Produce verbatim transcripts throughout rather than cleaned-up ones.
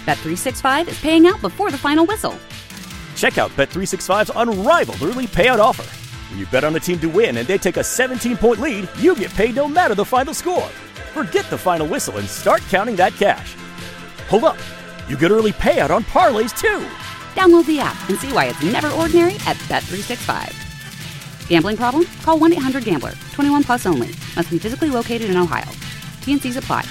Bet three sixty-five is paying out before the final whistle. Check out Bet three sixty-five's unrivaled early payout offer. When you bet on a team to win and they take a seventeen-point lead, you get paid no matter the final score. Forget the final whistle and start counting that cash. Hold up. You get early payout on parlays, too. Download the app and see why it's never ordinary at Bet three sixty-five. Gambling problem? Call one eight hundred gambler. twenty-one plus only. Must be physically located in Ohio. T N Cs apply.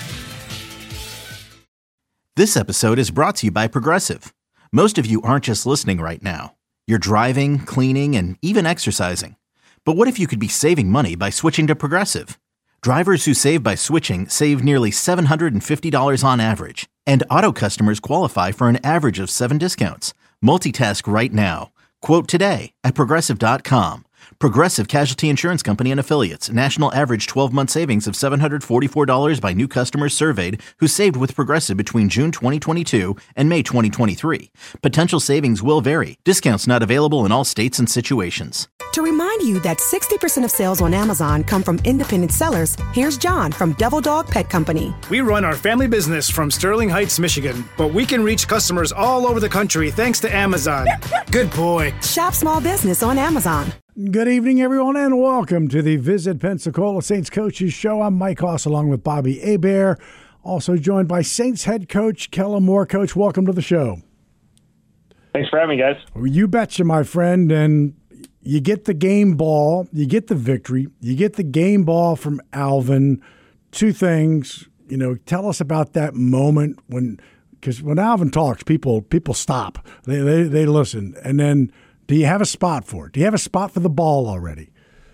This episode is brought to you by Progressive. Most of you aren't just listening right now. You're driving, cleaning, and even exercising. But what if you could be saving money by switching to Progressive? Drivers who save by switching save nearly seven hundred fifty dollars on average. And auto customers qualify for an average of seven discounts. Multitask right now. Quote today at Progressive dot com. Progressive Casualty Insurance Company and Affiliates. National average twelve-month savings of seven hundred forty-four dollars by new customers surveyed who saved with Progressive between June twenty twenty-two and May twenty twenty-three. Potential savings will vary. Discounts not available in all states and situations. To remind you that sixty percent of sales on Amazon come from independent sellers, here's John from Devil Dog Pet Company. We run our family business from Sterling Heights, Michigan, but we can reach customers all over the country thanks to Amazon. Good boy. Shop small business on Amazon. Good evening, everyone, and welcome to the Visit Pensacola Saints Coaches Show. I'm Mike Hoss along with Bobby Hebert, also joined by Saints head coach Kellen Moore. Coach, welcome to the show. Thanks for having me, guys. You betcha, my friend, and you get the game ball, you get the victory, you get the game ball from Alvin. Two things, you know, tell us about that moment when, because when Alvin talks, people people stop, they, they they listen, and then do you have a spot for it? Do you have a spot for the ball already?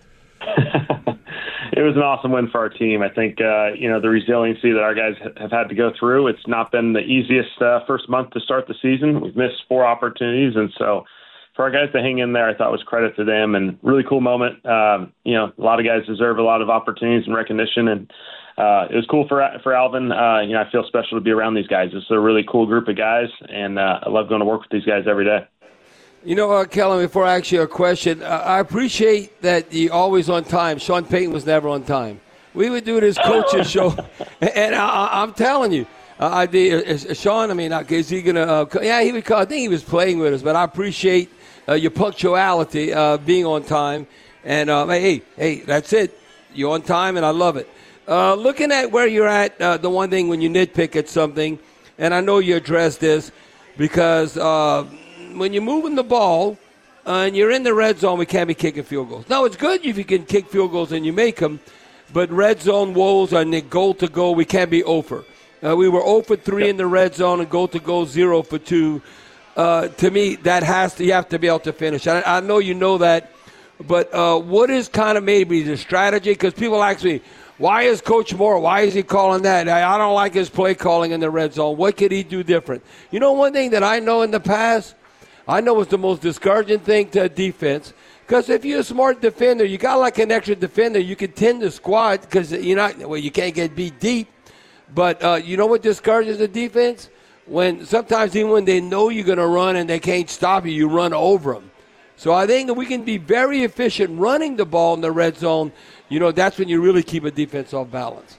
It was an awesome win for our team. I think, uh, you know, the resiliency that our guys have had to go through, it's not been the easiest uh, first month to start the season. We've missed four opportunities, and so for our guys to hang in there, I thought was credit to them, and really cool moment. Um, you know, a lot of guys deserve a lot of opportunities and recognition, and uh, it was cool for for Alvin. Uh, you know, I feel special to be around these guys. It's a really cool group of guys, and uh, I love going to work with these guys every day. You know, uh, Kellen, before I ask you a question, uh, I appreciate that you're always on time. Sean Payton was never on time. We would do this coaches show, and I, I'm telling you, uh, I did, uh, Sean, I mean, is he going to uh, – yeah, he would call, I think he was playing with us, but I appreciate uh, your punctuality, uh, being on time. And, uh, hey, hey, that's it. You're on time, and I love it. Uh, looking at where you're at, uh, the one thing when you nitpick at something, and I know you addressed this because uh, – when you're moving the ball uh, and you're in the red zone, we can't be kicking field goals. Now, it's good if you can kick field goals and you make them, but red zone woes are goal to goal. We can't be over. Uh, we were zero for three in the red zone and goal to goal zero for two. Uh, to me, that has to, you have to be able to finish. I, I know you know that, but uh, what is kind of maybe the strategy? Because people ask me, why is Coach Moore, why is he calling that? I, I don't like his play calling in the red zone. What could he do different? You know, one thing that I know in the past, I know it's the most discouraging thing to a defense, because if you're a smart defender, you got like an extra defender, you can tend to squat because you're not, well, you can't get beat deep. But uh, you know what discourages the defense? When sometimes even when they know you're going to run and they can't stop you, you run over them. So I think that we can be very efficient running the ball in the red zone. You know, that's when you really keep a defense off balance.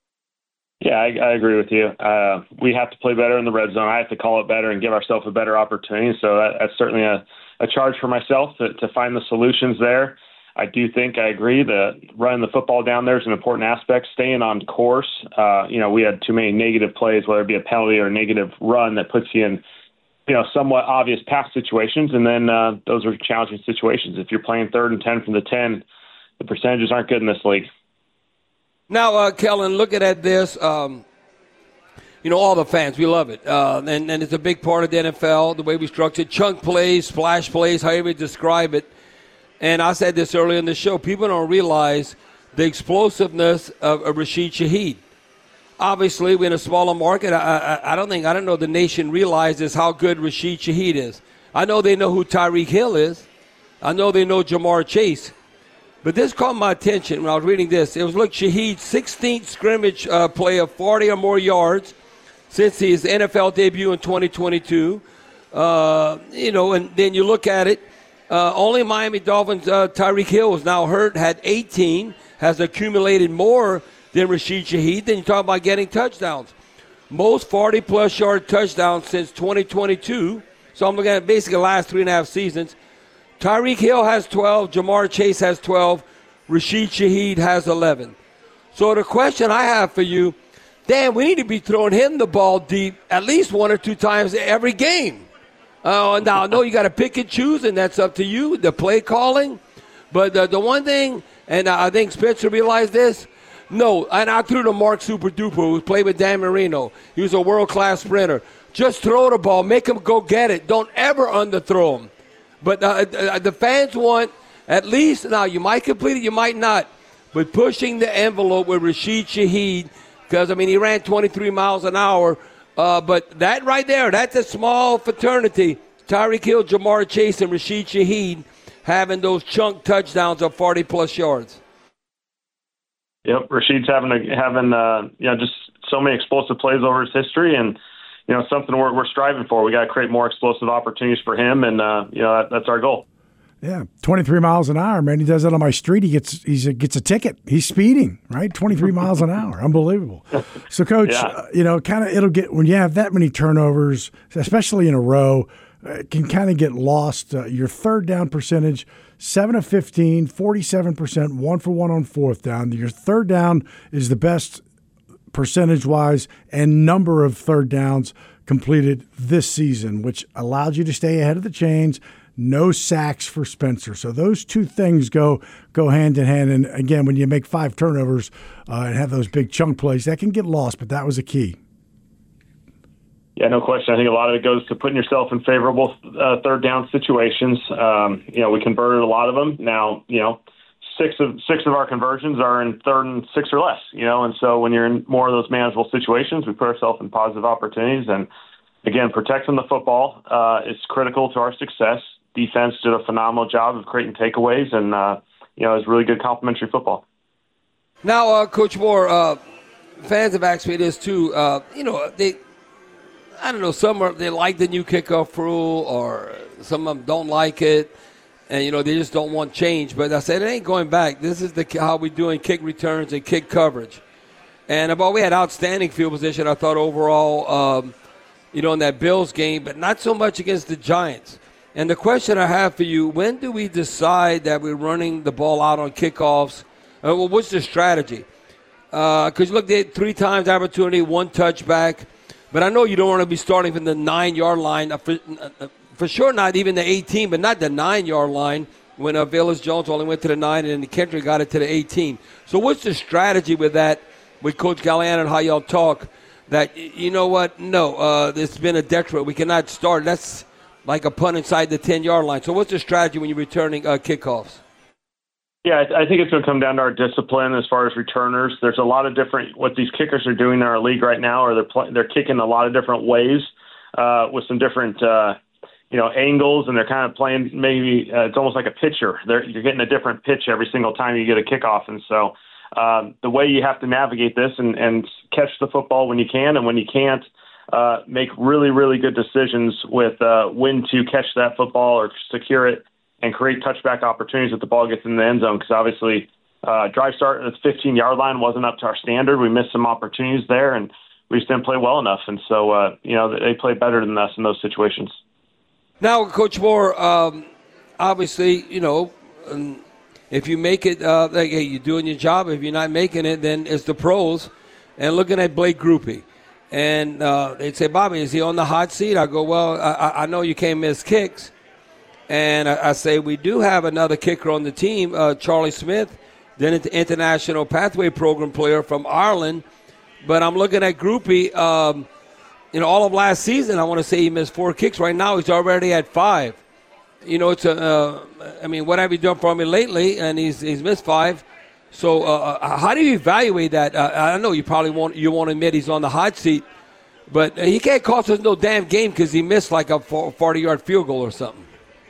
Yeah, I, I agree with you. Uh, we have to play better in the red zone. I have to call it better and give ourselves a better opportunity. So that, that's certainly a, a charge for myself to, to find the solutions there. I do think I agree that running the football down there is an important aspect. Staying on course, uh, you know, we had too many negative plays, whether it be a penalty or a negative run that puts you in, you know, somewhat obvious pass situations. And then uh, those are challenging situations. If you're playing third and ten from the ten, the percentages aren't good in this league. Now, uh, Kellen, looking at this, um, you know, all the fans, we love it. Uh, and, and it's a big part of the N F L, the way we structure chunk plays, splash plays, however you describe it. And I said this earlier in the show, people don't realize the explosiveness of, of Rashid Shaheed. Obviously, we're in a smaller market. I, I, I don't think, I don't know the nation realizes how good Rashid Shaheed is. I know they know who Tyreek Hill is. I know they know Jamar Chase. But this caught my attention when I was reading this. It was, look, Shaheed's sixteenth scrimmage uh, play of forty or more yards since his N F L debut in twenty twenty-two. Uh, you know, and then you look at it, uh, only Miami Dolphins, uh, Tyreek Hill is now hurt, had eighteen, has accumulated more than Rashid Shaheed. Then you talk about getting touchdowns. most forty-plus yard touchdowns since twenty twenty-two. So I'm looking at basically the last three and a half seasons. Tyreek Hill has twelve. Jamar Chase has twelve. Rashid Shaheed has eleven. So the question I have for you, Dan, we need to be throwing him the ball deep at least one or two times every game. Uh, now, I know you got to pick and choose, and that's up to you, the play calling. But the, the one thing, and I think Spencer realized this, no, and I threw to Mark Super Duper, who played with Dan Marino. He was a world-class sprinter. Just throw the ball. Make him go get it. Don't ever underthrow him. But uh, the fans want at least, now you might complete it, you might not, but pushing the envelope with Rashid Shaheed, because, I mean, he ran twenty-three miles an hour. Uh, but that right there, that's a small fraternity. Tyreek Hill, Jamar Chase, and Rashid Shaheed having those chunk touchdowns of forty-plus yards. Yep, Rashid's having a, having uh, you know just so many explosive plays over his history, and you know something we're we're striving for. We got to create more explosive opportunities for him, and uh, you know that, that's our goal. Yeah, twenty-three miles an hour, man. He does that on my street. He gets he gets a ticket. He's speeding, right? twenty-three miles an hour. Unbelievable. So, Coach, yeah. uh, you know, kind of it'll get when you have that many turnovers, especially in a row, uh, it can kind of get lost. Uh, your third down percentage, seven of fifteen, forty-seven percent, one for one on fourth down. Your third down is the best percentage-wise and number of third downs completed this season, which allows you to stay ahead of the chains. No sacks for Spencer. So those two things go go hand in hand. And, again, when you make five turnovers uh, and have those big chunk plays, that can get lost, but that was a key. Yeah, no question. I think a lot of it goes to putting yourself in favorable uh, third down situations. Um, you know, we converted a lot of them. Now, you know, six of six of our conversions are in third and six or less, you know, and so when you're in more of those manageable situations, we put ourselves in positive opportunities. And, again, protecting the football uh, is critical to our success. Defense did a phenomenal job of creating takeaways, and uh, you know, it was really good complementary football. Now, uh, Coach Moore, uh, fans have asked me this too. Uh, you know, they, I don't know, some are, they like the new kickoff rule, or some of them don't like it, and you know, they just don't want change. But I said it ain't going back. This is the how we doing kick returns and kick coverage, and about we had outstanding field position. I thought overall, um, you know, in that Bills game, but not so much against the Giants. And the question I have for you, when do we decide that we're running the ball out on kickoffs? Uh, well, what's the strategy? Because, uh, look, they had three times opportunity, one touchback. But I know you don't want to be starting from the nine-yard line. Uh, for, uh, for sure not even the eighteen, but not the nine-yard line when uh, Velus-Jones only went to the nine and then Kendrick got it to the eighteen. So what's the strategy with that, with Coach Galliano and how y'all talk, that, you know what, no, uh, it's been a detriment. We cannot start. That's like a punt inside the ten-yard line. So what's the strategy when you're returning uh, kickoffs? Yeah, I think it's going to come down to our discipline as far as returners. There's a lot of different – what these kickers are doing in our league right now, or they're play, they're kicking a lot of different ways uh, with some different uh, you know, angles, and they're kind of playing maybe uh, – it's almost like a pitcher. They're, you're getting a different pitch every single time you get a kickoff. And so um, the way you have to navigate this and, and catch the football when you can, and when you can't, Uh, make really, really good decisions with uh, when to catch that football or secure it and create touchback opportunities if the ball gets in the end zone. Because obviously, uh, drive start at the fifteen-yard line wasn't up to our standard. We missed some opportunities there, and we just didn't play well enough. And so, uh, you know, they play better than us in those situations. Now, Coach Moore, um, obviously, you know, um, if you make it, uh, like, hey, you're doing your job. If you're not making it, then it's the pros. And looking at Blake Grupe. And uh, they'd say, Bobby, is he on the hot seat? I go, well, I, I know you can't miss kicks. And I, I say, we do have another kicker on the team, uh, Charlie Smith, then an international pathway program player from Ireland. But I'm looking at Grupe. Um, you know, all of last season, I want to say he missed four kicks. Right now, he's already at five. You know, it's a, uh, I mean, what have you done for me lately? And he's he's missed five. So uh, how do you evaluate that? Uh, I know you probably won't you won't admit he's on the hot seat, but he can't cost us no damn game because he missed like a forty-yard field goal or something.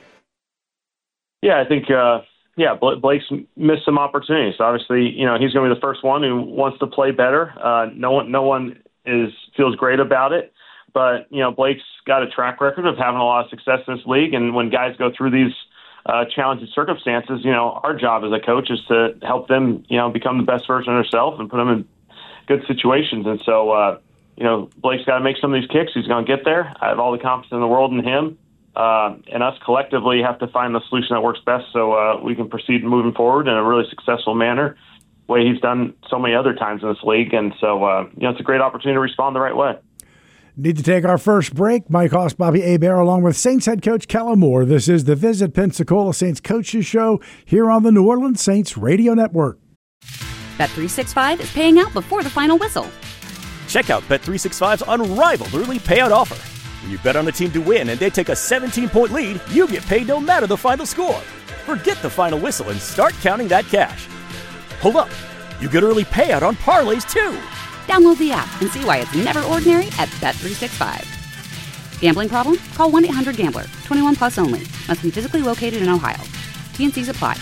Yeah, I think uh, yeah, Blake's missed some opportunities. Obviously, you know he's going to be the first one who wants to play better. Uh, no one, no one is feels great about it, but you know Blake's got a track record of having a lot of success in this league, and when guys go through these Uh, challenging circumstances, you know, our job as a coach is to help them, you know, become the best version of themselves and put them in good situations. And so, uh, you know, Blake's got to make some of these kicks. He's going to get there. I have all the confidence in the world in him. Uh, and us collectively have to find the solution that works best so uh, we can proceed moving forward in a really successful manner, the way he's done so many other times in this league. And so, uh, you know, it's a great opportunity to respond the right way. Need to take our first break. Mike Hoss, Bobby Hebert, along with Saints head coach Kellen Moore. This is the Visit Pensacola Saints Coaches Show here on the New Orleans Saints Radio Network. Bet three sixty-five is paying out before the final whistle. Check out Bet three sixty-five's unrivaled early payout offer. When you bet on a team to win and they take a seventeen-point lead, you get paid no matter the final score. Forget the final whistle and start counting that cash. Hold up. You get early payout on parlays, too. Download the app and see why it's never ordinary at Bet three sixty-five. Gambling problem? Call one eight hundred gambler. twenty-one plus only. Must be physically located in Ohio. T N Cs apply.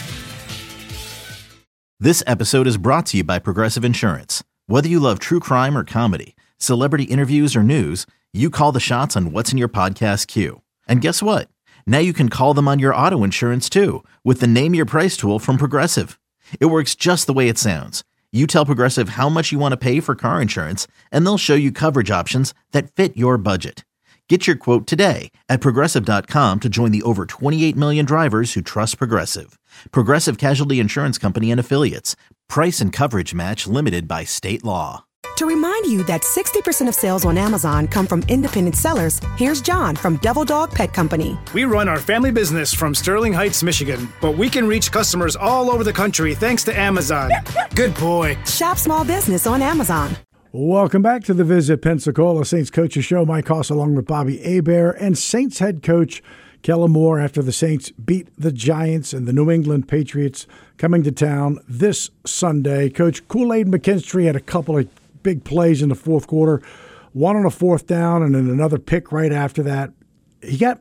This episode is brought to you by Progressive Insurance. Whether you love true crime or comedy, celebrity interviews or news, you call the shots on what's in your podcast queue. And guess what? Now you can call them on your auto insurance too with the Name Your Price tool from Progressive. It works just the way it sounds. You tell Progressive how much you want to pay for car insurance, and they'll show you coverage options that fit your budget. Get your quote today at Progressive dot com to join the over twenty-eight million drivers who trust Progressive. Progressive Casualty Insurance Company and Affiliates. Price and coverage match limited by state law. To remind you that sixty percent of sales on Amazon come from independent sellers, here's John from Devil Dog Pet Company. We run our family business from Sterling Heights, Michigan, but we can reach customers all over the country thanks to Amazon. Good boy. Shop small business on Amazon. Welcome back to the Visit Pensacola Saints Coaches Show. Mike Hoss along with Bobby Hebert and Saints head coach Kellen Moore after the Saints beat the Giants and the New England Patriots coming to town this Sunday. Coach Kool-Aid McKinstry had a couple of big plays in the fourth quarter, one on a fourth down and then another pick right after that. He got,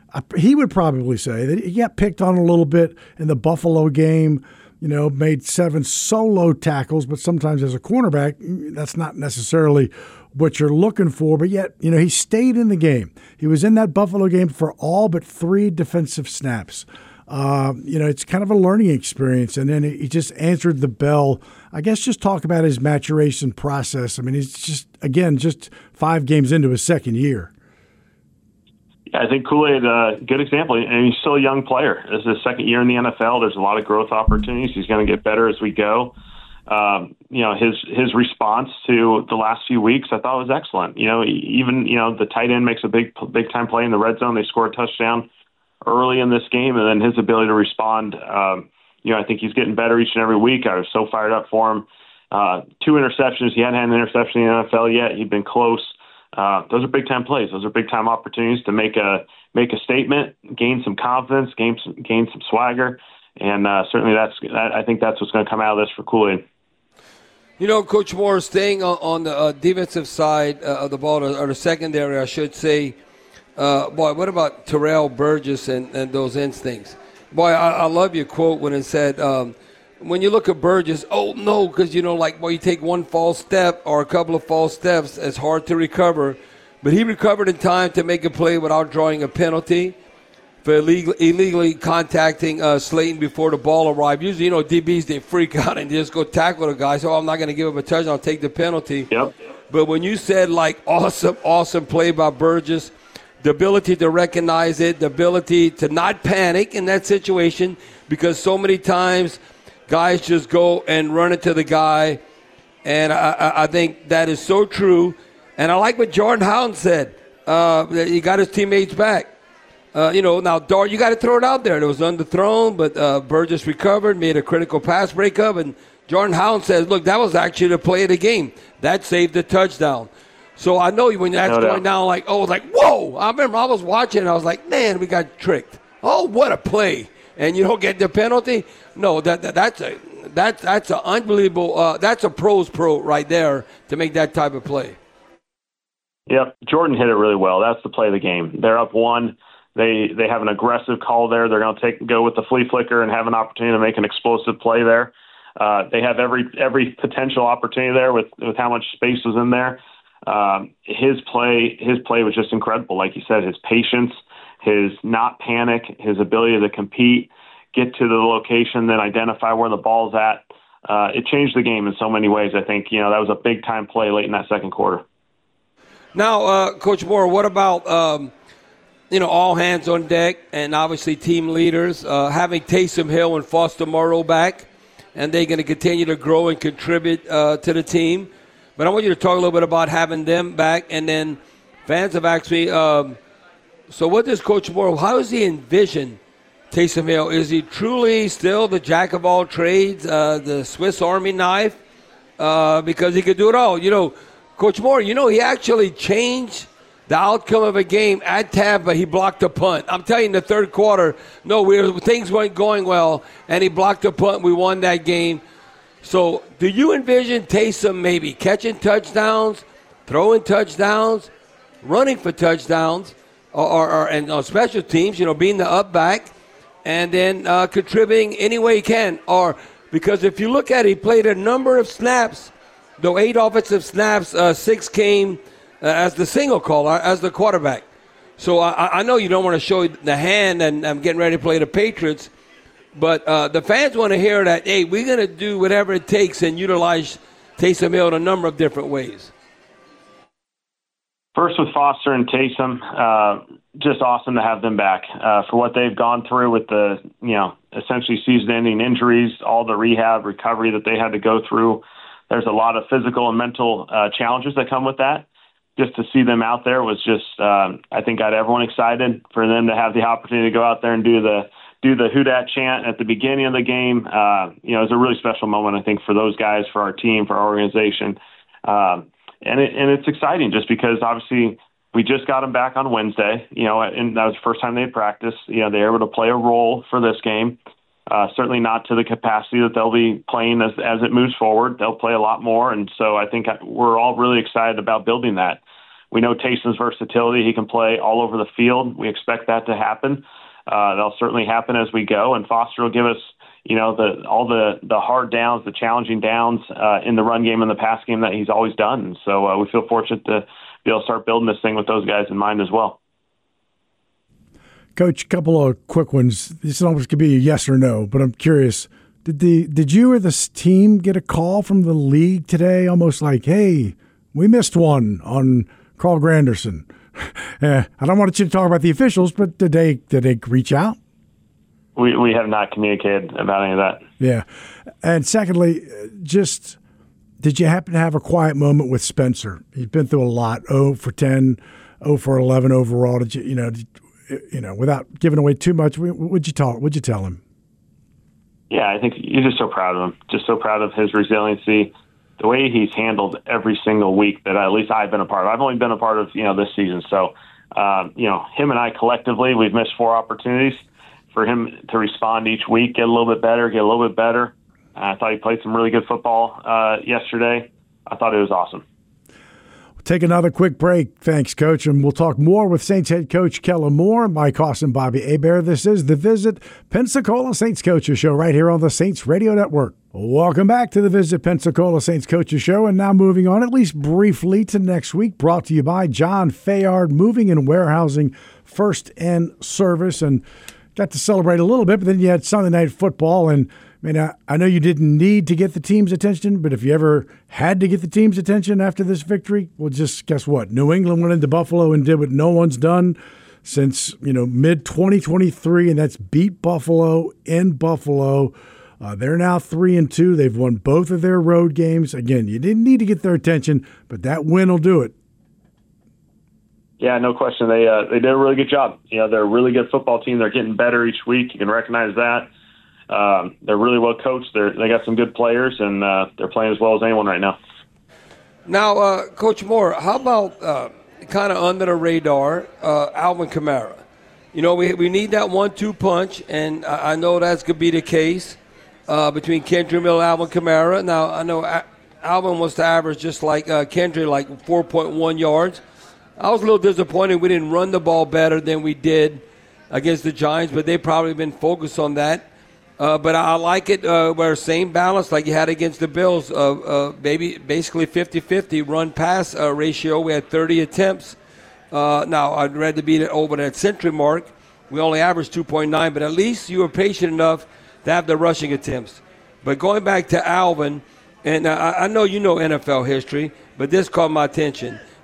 he would probably say that he got picked on a little bit in the Buffalo game, you know, made seven solo tackles, but sometimes as a cornerback, that's not necessarily what you're looking for. But yet, you know, he stayed in the game. He was in that Buffalo game for all but three defensive snaps. Uh, you know, it's kind of a learning experience. And then he just answered the bell. I guess just talk about his maturation process. I mean, he's just, again, just five games into his second year. Yeah, I think Kool-Aid, uh, good example. And he's still a young player. This is his second year in the N F L. There's a lot of growth opportunities. He's going to get better as we go. Um, you know, his his response to the last few weeks, I thought was excellent. You know, even, you know, the tight end makes a big, big time play in the red zone. They score a touchdown early in this game, and then his ability to respond, um, you know, I think he's getting better each and every week. I was so fired up for him. Uh, two interceptions. He hadn't had an interception in the N F L yet. He'd been close. Uh, those are big-time plays. Those are big-time opportunities to make a make a statement, gain some confidence, gain some, gain some swagger, and uh, certainly that's that, I think that's what's going to come out of this for Kool-Aid. You know, Coach Moore, staying on, on the uh, defensive side uh, of the ball, or the secondary, I should say, uh, boy, what about Terrell Burgess and, and those instincts? Boy, I, I love your quote when it said, um, when you look at Burgess, oh, no, because, you know, like, well, you take one false step or a couple of false steps, it's hard to recover. But he recovered in time to make a play without drawing a penalty for illegal, illegally contacting uh, Slayton before the ball arrived. Usually, you know, D Bs, they freak out and just go tackle the guy. So, oh, I'm not going to give him a touchdown. I'll take the penalty. Yep. But when you said, like, awesome, awesome play by Burgess, the ability to recognize it, the ability to not panic in that situation, because so many times guys just go and run into the guy, and I, I think that is so true. And I like what Jordan Howden said. Uh, he got his teammates back. Uh, you know, now, Dart, you got to throw it out there. It was underthrown, but uh, Burgess recovered, made a critical pass breakup, and Jordan Howden says, look, that was actually the play of the game. That saved the touchdown. So I know when that's no, going no. down, like, oh, like, whoa. I remember I was watching, and I was like, man, we got tricked. Oh, what a play. And you don't get the penalty? No, that, that that's a that that's an unbelievable. Uh, that's a pro's pro right there to make that type of play. Yep, Jordan hit it really well. That's the play of the game. They're up one. They they have an aggressive call there. They're going to take go with the flea flicker and have an opportunity to make an explosive play there. Uh, they have every every potential opportunity there with with how much space was in there. Um, his play his play was just incredible. Like you said, his patience, his not panic, his ability to compete, get to the location, then identify where the ball's at. Uh, it changed the game in so many ways. I think, you know, that was a big time play late in that second quarter. Now, uh, Coach Moore, what about um, you know all hands on deck and obviously team leaders uh, having Taysom Hill and Foster Moreau back, and they're going to continue to grow and contribute uh, to the team. But I want you to talk a little bit about having them back, and then fans have actually. Um, so, what does Coach Moore? How does he envision Taysom Hill? Is he truly still the jack of all trades, uh, the Swiss Army knife? Uh, because he could do it all, you know. Coach Moore, you know, he actually changed the outcome of a game at Tampa. He blocked a punt. I'm telling you, in the third quarter, no, we were, things weren't going well, and he blocked a punt. We won that game. So do you envision Taysom maybe catching touchdowns, throwing touchdowns, running for touchdowns, or, or, or and on special teams, you know, being the up back, and then uh, contributing any way he can? Or because if you look at it, he played a number of snaps. Though eight offensive snaps, uh, six came uh, as the single caller, as the quarterback. So I, I know you don't want to show the hand, and I'm getting ready to play the Patriots, but uh, the fans want to hear that, hey, we're going to do whatever it takes and utilize Taysom Hill in a number of different ways. First with Foster and Taysom, uh, just awesome to have them back uh, for what they've gone through with the, you know, essentially season-ending injuries, all the rehab, recovery that they had to go through. There's a lot of physical and mental uh, challenges that come with that. Just to see them out there was just, um, I think, got everyone excited for them to have the opportunity to go out there and do the do the Who Dat chant at the beginning of the game. Uh, you know, it was a really special moment, I think, for those guys, for our team, for our organization, um, and it, and it's exciting just because obviously we just got them back on Wednesday. You know, and that was the first time they had practiced. You know, they were able to play a role for this game. Uh, certainly not to the capacity that they'll be playing as as it moves forward. They'll play a lot more, and so I think we're all really excited about building that. We know Taysom's versatility. He can play all over the field. We expect that to happen. Uh, that'll certainly happen as we go, and Foster will give us, you know, the all the, the hard downs, the challenging downs uh, in the run game and the pass game that he's always done. And so uh, we feel fortunate to be able to start building this thing with those guys in mind as well. Coach, a couple of quick ones. This almost could be a yes or no, but I'm curious. Did the did you or this team get a call from the league today, almost like, hey, we missed one on Carl Granderson? uh, I don't want you to talk about the officials, but did they did they reach out? We we have not communicated about any of that. Yeah. And secondly, just did you happen to have a quiet moment with Spencer? He's been through a lot. oh for ten, oh for eleven overall. Did you, you know, did, you know, without giving away too much, would you talk? Would you tell him? Yeah, I think you're just so proud of him. Just so proud of his resiliency, the way he's handled every single week that at least I've been a part of. I've only been a part of, you know, this season. So, um, you know, him and I collectively, we've missed four opportunities for him to respond each week, get a little bit better, get a little bit better. I thought he played some really good football uh, yesterday. I thought it was awesome. Take another quick break. Thanks, Coach. And we'll talk more with Saints head coach Kellen Moore, Mike Hoss, and Bobby Hebert. This is the Visit Pensacola Saints Coaches Show right here on the Saints Radio Network. Welcome back to the Visit Pensacola Saints Coaches Show. And now moving on, at least briefly, to next week, brought to you by John Fayard Moving and Warehousing First and Service. And got to celebrate a little bit, but then you had Sunday Night Football. And I mean, I, I know you didn't need to get the team's attention, but if you ever had to get the team's attention after this victory, well, just guess what? New England went into Buffalo and did what no one's done since, you know, mid twenty twenty-three, and that's beat Buffalo in Buffalo. Uh, they're now three and two. They've won both of their road games. Again, you didn't need to get their attention, but that win will do it. Yeah, no question. They uh, they did a really good job. You know, they're a really good football team. They're getting better each week. You can recognize that. Um, they're really well coached. They're, they got some good players, and uh, they're playing as well as anyone right now. Now, uh, Coach Moore, how about uh, kind of under the radar, uh, Alvin Kamara? You know, we we need that one two punch, and I, I know that's going to be the case uh, between Kendrick Miller and Alvin Kamara. Now, I know a- Alvin was to average just like uh, Kendrick, like four point one yards. I was a little disappointed we didn't run the ball better than we did against the Giants, but they've probably been focused on that. Uh, but I like it uh, where same balance like you had against the Bills, uh, uh, maybe basically fifty-fifty run-pass uh, ratio. We had thirty attempts. Uh, now, I'd rather beat it over that century mark. We only averaged two point nine, but at least you were patient enough to have the rushing attempts. But going back to Alvin, and uh, I know you know N F L history, but this caught my attention.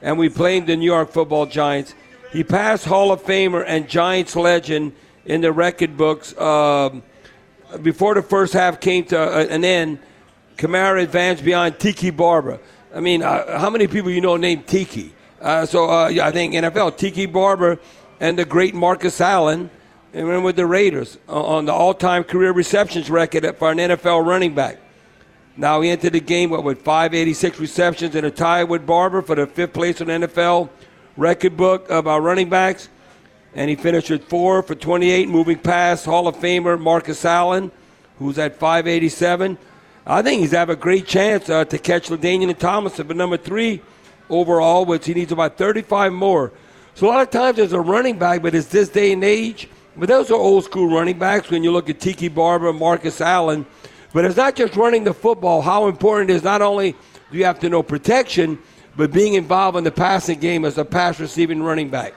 and we played the New York Football Giants. He passed Hall of Famer and Giants legend in the record books. Um, before the first half came to uh, an end, Kamara advanced beyond Tiki Barber. I mean, uh, how many people you know named Tiki? Uh, so uh, yeah, I think N F L, Tiki Barber and the great Marcus Allen, and went with the Raiders uh, on the all-time career receptions record for an N F L running back. Now he entered the game what, with five eighty-six receptions and a tie with Barber for the fifth place in the N F L record book of our running backs. And he finished with four for twenty-eight, moving past Hall of Famer Marcus Allen, who's at five eighty-seven. I think he's have a great chance uh, to catch LaDainian Tomlinson for number three overall, which he needs about thirty-five more. So a lot of times there's a running back, but it's this day and age. But those are old school running backs when you look at Tiki Barber, Marcus Allen. But it's not just running the football. How important it is not only do you have to know protection, but being involved in the passing game as a pass receiving running back.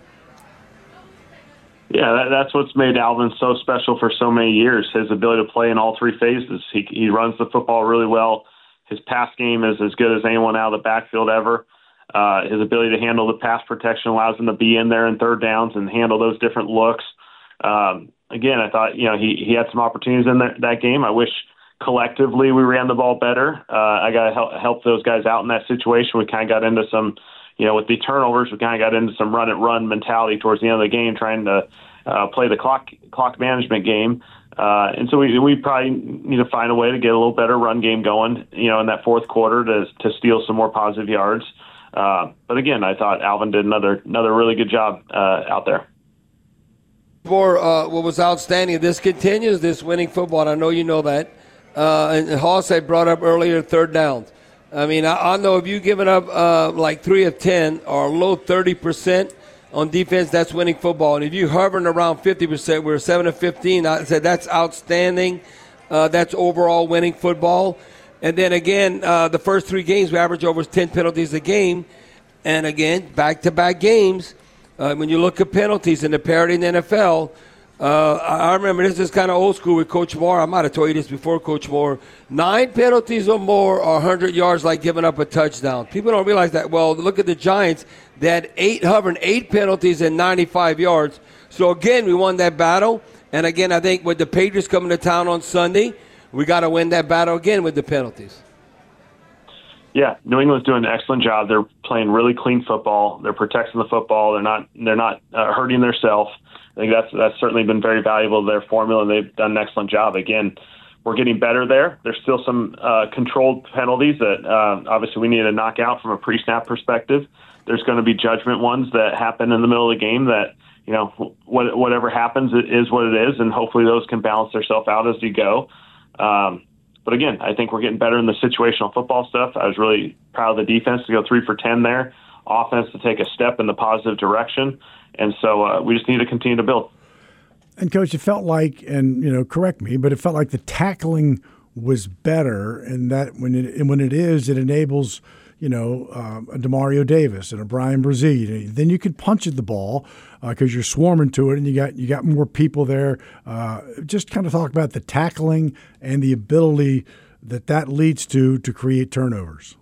Yeah, that, that's what's made Alvin so special for so many years, his ability to play in all three phases. He, he runs the football really well. His pass game is as good as anyone out of the backfield ever. Uh, his ability to handle the pass protection allows him to be in there in third downs and handle those different looks. Um, again, I thought, you know, he, he had some opportunities in that, that game. I wish collectively we ran the ball better. Uh, I got to help, help those guys out in that situation. We kind of got into some, you know, with the turnovers, we kind of got into some run and run mentality towards the end of the game, trying to uh, play the clock clock management game. Uh, and so we we probably need to find a way to get a little better run game going, you know, in that fourth quarter to to steal some more positive yards. Uh, but again, I thought Alvin did another another really good job uh, out there. For uh, what was outstanding, this continues, this winning football, and I know you know that. Uh, and Hoss had brought up earlier third downs. I mean, I, I know if you've given up uh, like three of ten or low thirty percent on defense, that's winning football. And if you're hovering around fifty percent, we're seven of fifteen. I said that's outstanding. Uh, that's overall winning football. And then again, uh, the first three games, we average over ten penalties a game. And again, back-to-back games, uh, when you look at penalties in the parity in the N F L, uh, I remember this is kind of old school with Coach Moore. I might have told you this before, Coach Moore. Nine penalties or more are one hundred yards like giving up a touchdown. People don't realize that. Well, look at the Giants. They had eight, hovering eight penalties and ninety-five yards. So, again, we won that battle. And, again, I think with the Patriots coming to town on Sunday, we got to win that battle again with the penalties. Yeah, New England's doing an excellent job. They're playing really clean football. They're protecting the football. They're not they're not uh, hurting themselves. I think that's that's certainly been very valuable to their formula, and they've done an excellent job. Again, we're getting better there. There's still some uh, controlled penalties that uh, obviously we need to knock out from a pre-snap perspective. There's going to be judgment ones that happen in the middle of the game that, you know, what, whatever happens, it is what it is, and hopefully those can balance themselves out as you go. Um, but again, I think we're getting better in the situational football stuff. I was really proud of the defense to go three for ten there, offense to take a step in the positive direction, and so uh, we just need to continue to build. And Coach, it felt like, and you know, correct me, but it felt like the tackling was better, and that when it and when it is, it enables, you know, um, a Demario Davis and a Brian Brzee. Then you could punch at the ball because uh, you're swarming to it, and you got you got more people there. Uh, just kind of talk about the tackling and the ability that that leads to to create turnovers.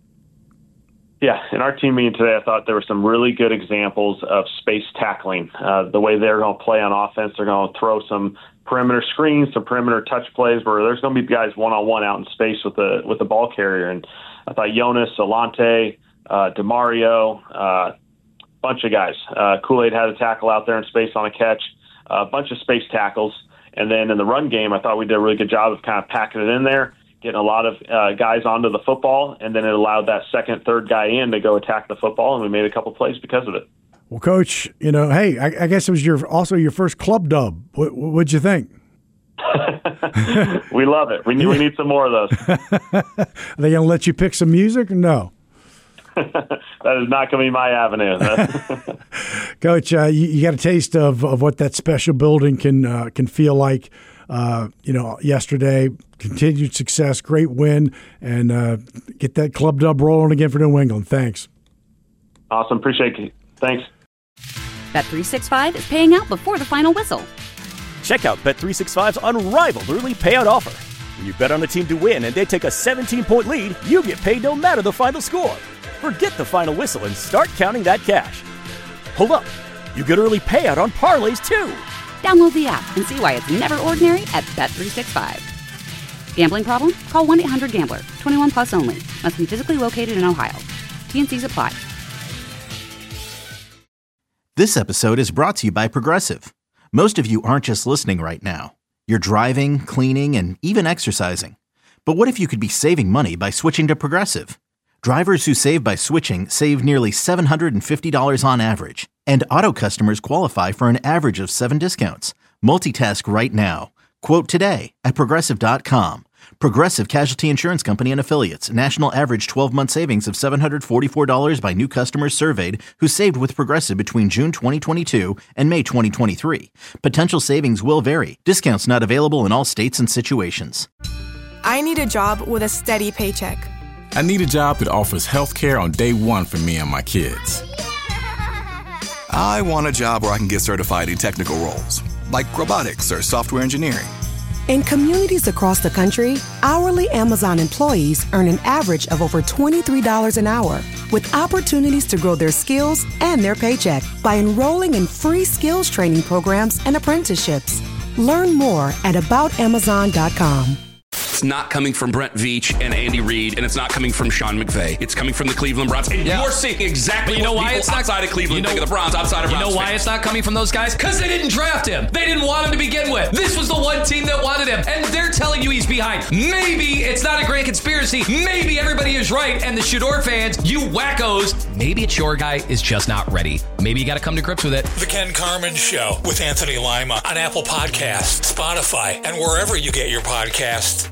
Yeah, in our team meeting today, I thought there were some really good examples of space tackling. Uh, the way they're going to play on offense, they're going to throw some perimeter screens, some perimeter touch plays where there's going to be guys one-on-one out in space with the with the ball carrier. And I thought Jonas, Alante, uh, Demario, a uh, bunch of guys. Uh, Kool-Aid had a tackle out there in space on a catch, a uh, bunch of space tackles. And then in the run game, I thought we did a really good job of kind of packing it in there, getting a lot of uh, guys onto the football, and then it allowed that second, third guy in to go attack the football, and we made a couple plays because of it. Well, Coach, you know, hey, I, I guess it was your also your first club dub. What, what'd you think? We love it. We need, we need some more of those. Are they going to let you pick some music or no? That is not going to be my avenue. Coach, uh, you, you got a taste of, of what that special building can uh, can feel like. Uh, you know, yesterday, continued success, great win, and uh, get that club dub rolling again for New England. Thanks. Awesome. Appreciate it. Thanks. Bet three sixty-five is paying out before the final whistle. Check out Bet three sixty-five's unrivaled early payout offer. When you bet on a team to win and they take a seventeen-point lead, you get paid no matter the final score. Forget the final whistle and start counting that cash. Hold up. You get early payout on parlays, too. Download the app and see why it's never ordinary at Bet three sixty-five. Gambling problem? Call one eight hundred gambler. twenty-one plus only. Must be physically located in Ohio. T N Cs apply. This episode is brought to you by Progressive. Most of you aren't just listening right now. You're driving, cleaning, and even exercising. But what if you could be saving money by switching to Progressive? Drivers who save by switching save nearly seven hundred fifty dollars on average. And auto customers qualify for an average of seven discounts. Multitask right now. Quote today at Progressive dot com. Progressive Casualty Insurance Company and Affiliates. National average twelve-month savings of seven hundred forty-four dollars by new customers surveyed who saved with Progressive between June twenty twenty-two and May twenty twenty-three. Potential savings will vary. Discounts not available in all states and situations. I need a job with a steady paycheck. I need a job that offers health care on day one for me and my kids. I want a job where I can get certified in technical roles, like robotics or software engineering. In communities across the country, hourly Amazon employees earn an average of over twenty-three dollars an hour, with opportunities to grow their skills and their paycheck by enrolling in free skills training programs and apprenticeships. Learn more at about amazon dot com. It's not coming from Brent Veach and Andy Reid, and it's not coming from Sean McVay. It's coming from the Cleveland Browns. And yeah. You're seeing exactly but you know what why people it's not, outside of Cleveland you know, think of the Browns, outside of You Browns know why fans. It's not coming from those guys? Because they didn't draft him. They didn't want him to begin with. This was the one team that wanted him, and they're telling you he's behind. Maybe it's not a grand conspiracy. Maybe everybody is right, and the Shador fans, you wackos, maybe it's your guy is just not ready. Maybe you got to come to grips with it. The Ken Carman Show with Anthony Lima on Apple Podcasts, Spotify, and wherever you get your podcasts.